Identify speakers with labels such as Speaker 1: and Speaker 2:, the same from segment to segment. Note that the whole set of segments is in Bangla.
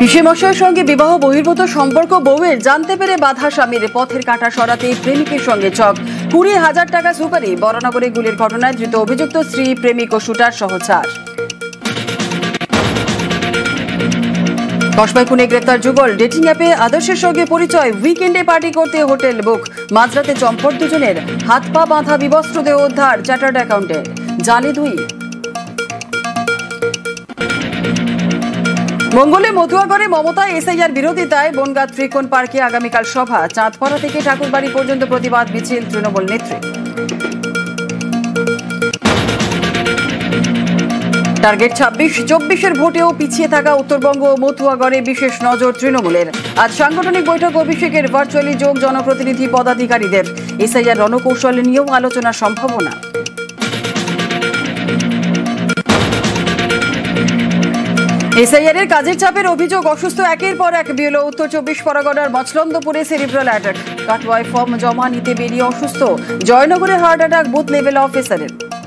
Speaker 1: পিসেমশাইয়ের সঙ্গে বিবাহ বহির্ভূত সম্পর্ক বউয়ের জানতে পেরে বাধা স্বামীর, পথের কাঁটা সরাতে প্রেমিকের সঙ্গে ছক। 20,000 টাকা সুপারি। বরানগরে গুলির ঘটনায় ধৃত অভিযুক্ত স্ত্রী, প্রেমিক ও শুটার সহ 4। কসবায় খুনে গ্রেপ্তার যুগল। ডেটিং অ্যাপে আদর্শের সঙ্গে পরিচয়, উইকেন্ডে পার্টি করতে হোটেল বুক। মাঝরাতে চম্পট দুজনের, হাত পা বাঁধা বিবস্ত্র দেহ উদ্ধার চার্টার্ড অ্যাকাউন্টেন্ট। জালে 2। মঙ্গলে মতুয়াগড়ে মমতা এসআইআর বিরোধিতায় বনগাঁ ত্রিকোণ পার্কে আগামীকাল সভা। চাঁদপাড়া থেকে ঠাকুরবাড়ি পর্যন্ত প্রতিবাদ মিছিল তৃণমূল নেত্রী। টার্গেট 26-24 ভোটেও পিছিয়ে থাকা উত্তরবঙ্গ ও মতুয়াগড়ে বিশেষ নজর তৃণমূলের। আজ সাংগঠনিক বৈঠক, অভিষেকের ভার্চুয়ালি যোগ জনপ্রতিনিধি পদাধিকারীদের। এসআইআর রণকৌশল নিয়েও আলোচনার সম্ভাবনা। এসআইআর এর কাজের চাপের অভিযোগ, অসুস্থ একের পর এক বিএলও। উত্তর 24 পরগনার মছলন্দপুরে সেরিব্রাল অ্যাটাক। কাটোয়ায় ফর্ম জমা নিতে বেরিয়ে অসুস্থ। জয়নগরে হার্ট অ্যাটাক বুথ লেভেল অফিসারের।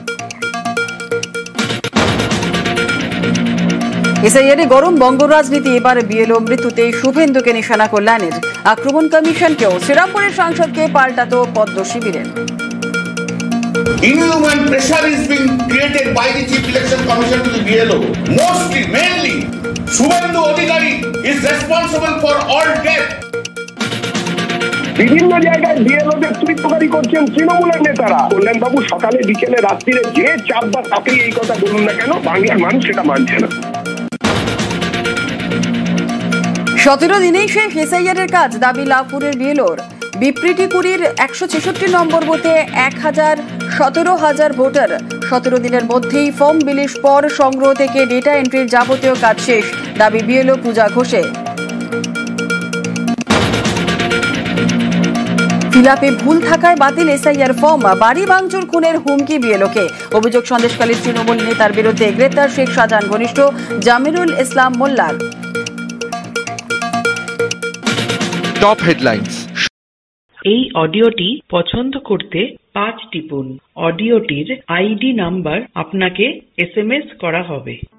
Speaker 1: এসআইআর এ গরম বঙ্গ রাজনীতি। এবার বিএলও মৃত্যুতে শুভেন্দুকে নিশানা কল্যাণের। আক্রমণ কমিশনকেও। শ্রীরামপুরের সাংসদকে পাল্টাতো পদ্ম শিবিরের।
Speaker 2: Inhuman pressure is being created by the Chief Election Commission to the BLO. Mainly, Shubhendu Adhikari is responsible for all death.
Speaker 3: বিভিন্ন জায়গায় বিএলওদের তুলিতকারী করছেন তৃণমূলের নেতারা। কল্যাণবাবু সকালে বিকেলে রাত্রিরে যে চাপ বা তাকে এই কথা বলুন না কেন, বাংলার মানুষ সেটা মানছে না।
Speaker 1: 17 দিনেই শেষ এসআইআর এর কাজ, দাবি লাভপুরের বিএলওর। বিপ্রীতিকুড়ির 166 নম্বর বুথে 17,000 ভোটার। 17 দিনের মধ্যেই ফর্ম বিলির পর সংগ্রহ থেকে ডেটা এন্ট্রির যাবতীয় কাজ শেষ, দাবি বিএলও পূজা ঘোষে। ফিলাপে ভুল থাকায় বাতিল এসআইআর ফর্ম। বাড়ি ভাঙচুর, খুনের হুমকি বিএলওকে। অভিযোগ সন্দেশখালী তৃণমূল নেতার বিরুদ্ধে। গ্রেপ্তার শেখ শাহজাহান ঘনিষ্ঠ জামিরুল ইসলাম মোল্লার।
Speaker 4: Top headlines.
Speaker 5: এই অডিওটি পছন্দ করতে 5 টিপুন। অডিওটির আইডি নাম্বার আপনাকে এসএমএস করা হবে।